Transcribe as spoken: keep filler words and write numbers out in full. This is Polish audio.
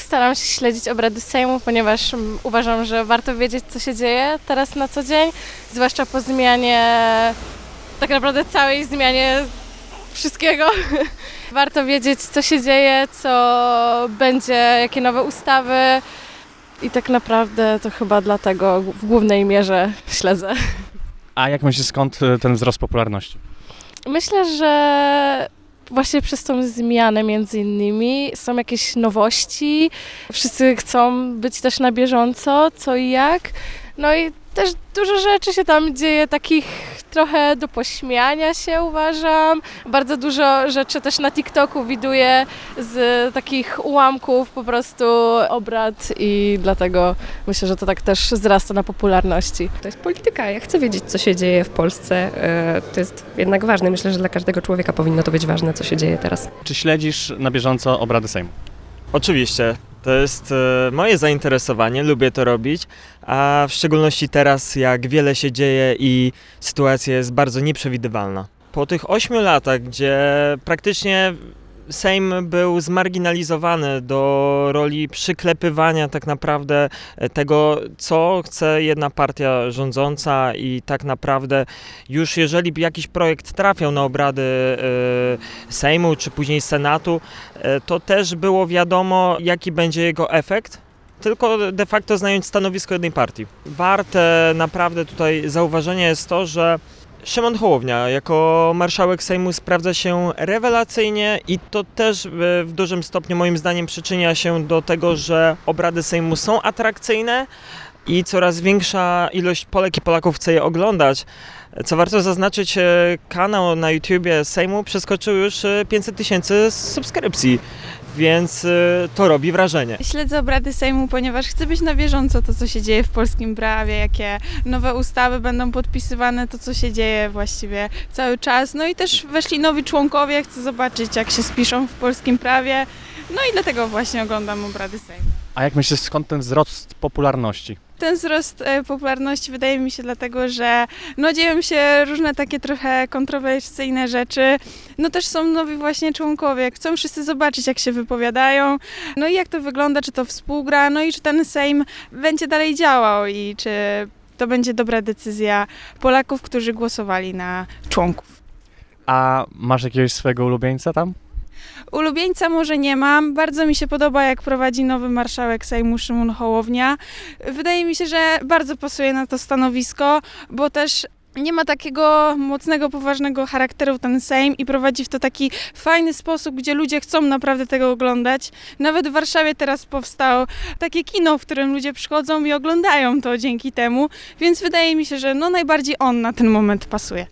staram się śledzić obrady Sejmu, ponieważ mm, uważam, że warto wiedzieć, co się dzieje teraz na co dzień, zwłaszcza po zmianie, tak naprawdę całej zmianie wszystkiego. Warto wiedzieć, co się dzieje, co będzie, jakie nowe ustawy i tak naprawdę to chyba dlatego w głównej mierze śledzę. A jak myślisz, skąd y, ten wzrost popularności? Myślę, że właśnie przez tą zmianę między innymi są jakieś nowości. Wszyscy chcą być też na bieżąco, co i jak. No i też dużo rzeczy się tam dzieje, takich trochę do pośmiania się, uważam. Bardzo dużo rzeczy też na TikToku widuję z takich ułamków po prostu obrad i dlatego myślę, że to tak też wzrasta na popularności. To jest polityka. Ja chcę wiedzieć, co się dzieje w Polsce. To jest jednak ważne. Myślę, że dla każdego człowieka powinno to być ważne, co się dzieje teraz. Czy śledzisz na bieżąco obrady Sejmu? Oczywiście, to jest e, moje zainteresowanie, lubię to robić, a w szczególności teraz, jak wiele się dzieje i sytuacja jest bardzo nieprzewidywalna. Po tych ośmiu latach, gdzie praktycznie Sejm był zmarginalizowany do roli przyklepywania tak naprawdę tego, co chce jedna partia rządząca i tak naprawdę już jeżeli jakiś projekt trafiał na obrady y, Sejmu czy później Senatu, y, to też było wiadomo, jaki będzie jego efekt. Tylko de facto znając stanowisko jednej partii. Warte naprawdę tutaj zauważenia jest to, że Szymon Hołownia jako marszałek Sejmu sprawdza się rewelacyjnie i to też w dużym stopniu moim zdaniem przyczynia się do tego, że obrady Sejmu są atrakcyjne i coraz większa ilość Polek i Polaków chce je oglądać. Co warto zaznaczyć, kanał na YouTubie Sejmu przeskoczył już pięćset tysięcy subskrypcji, więc to robi wrażenie. Śledzę obrady Sejmu, ponieważ chcę być na bieżąco to, co się dzieje w polskim prawie, jakie nowe ustawy będą podpisywane, to co się dzieje właściwie cały czas. No i też weszli nowi członkowie, chcę zobaczyć, jak się spiszą w polskim prawie. No i dlatego właśnie oglądam obrady Sejmu. A jak myślisz, skąd ten wzrost popularności? Ten wzrost e, popularności wydaje mi się dlatego, że no dzieją się różne takie trochę kontrowersyjne rzeczy. No też są nowi właśnie członkowie, chcą wszyscy zobaczyć, jak się wypowiadają, no i jak to wygląda, czy to współgra, no i czy ten Sejm będzie dalej działał i czy to będzie dobra decyzja Polaków, którzy głosowali na członków. A masz jakiegoś swojego ulubieńca tam? Ulubieńca może nie mam. Bardzo mi się podoba, jak prowadzi nowy marszałek Sejmu Szymon Hołownia. Wydaje mi się, że bardzo pasuje na to stanowisko, bo też nie ma takiego mocnego, poważnego charakteru ten Sejm i prowadzi w to taki fajny sposób, gdzie ludzie chcą naprawdę tego oglądać. Nawet w Warszawie teraz powstało takie kino, w którym ludzie przychodzą i oglądają to dzięki temu, więc wydaje mi się, że no najbardziej on na ten moment pasuje.